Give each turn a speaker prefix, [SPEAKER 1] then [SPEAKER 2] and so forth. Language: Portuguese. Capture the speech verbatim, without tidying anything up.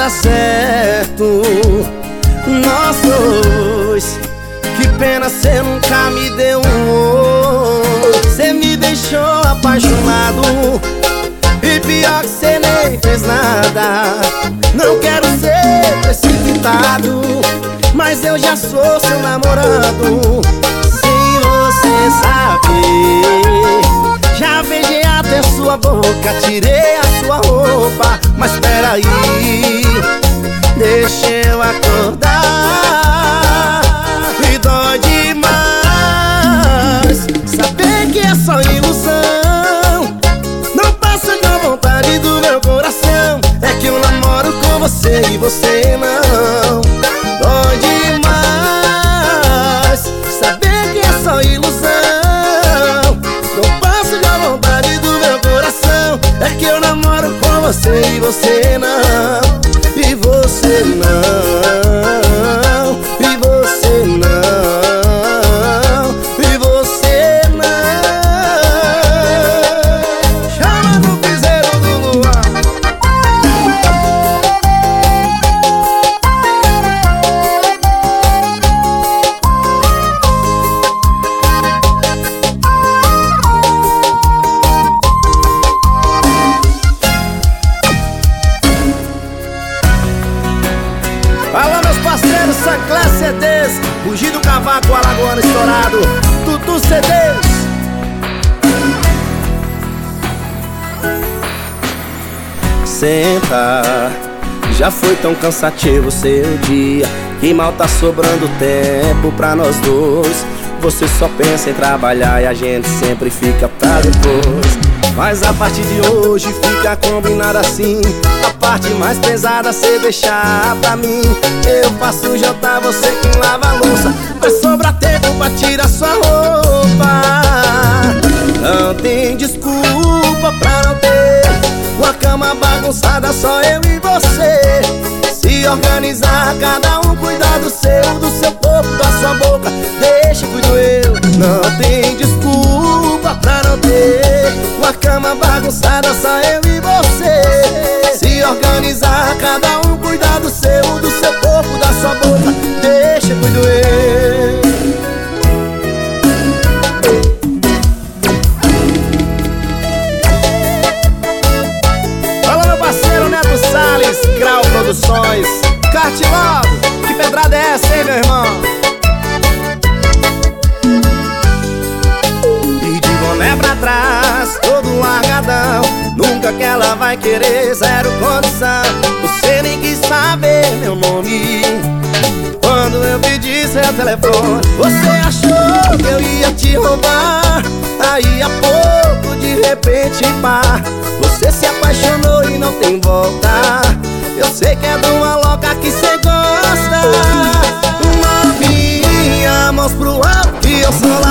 [SPEAKER 1] dar certo nós dois. Que pena cê nunca me deu um oi. Cê me deixou apaixonado e pior que cê nem fez nada. Não quero ser precipitado, mas eu já sou seu namorado. Sem você saber, já beijei até sua boca, tirei a sua roupa. Mas peraí, deixa eu acordar. Me dói demais saber que é só ilusão. Não passa da vontade do meu coração. É que eu namoro com você e você não. Dói demais saber que é só ilusão. Não passa da vontade do meu coração. É que eu namoro com você e você não. E você não. E você não. E você não. Chama no piseiro do luar. Fala, meus parceiros, Sancler C Ds, Fugir do Cavaco, Alagoano estourado, Tutu C Ds. Senta, já foi tão cansativo seu dia, que mal tá sobrando tempo pra nós dois. Você só pensa em trabalhar e a gente sempre fica pra depois. Mas a partir de hoje fica combinado assim, a parte mais pesada cê deixar pra mim. Eu faço o jantar, você quem lava a louça. Vai sobrar tempo pra tirar sua roupa. Não tem desculpa pra não ter uma cama bagunçada, só eu e você. Se organizar, cada um cuidar do seu, do seu corpo, da sua boca. Deixa, cuido eu. Não tem desculpa pra não ter uma cama bagunçada, só eu e você. Se organizar, cada um cuidar do seu, do seu corpo, da sua boca. Deixa, cuido eu. Fala, meu parceiro Neto Salles, Grau Produções. Cartilado, que pedrada é essa, hein, meu irmão? E de boné pra trás, todo largadão. Nunca que ela vai querer, zero condição. Você nem quis saber meu nome quando eu pedi seu telefone. Você achou que eu ia te roubar, aí a pouco de repente pá, você se apaixonou e não tem volta. Eu sei que é de uma louca que cê gosta. Novinha, mãos pro alto e eu sou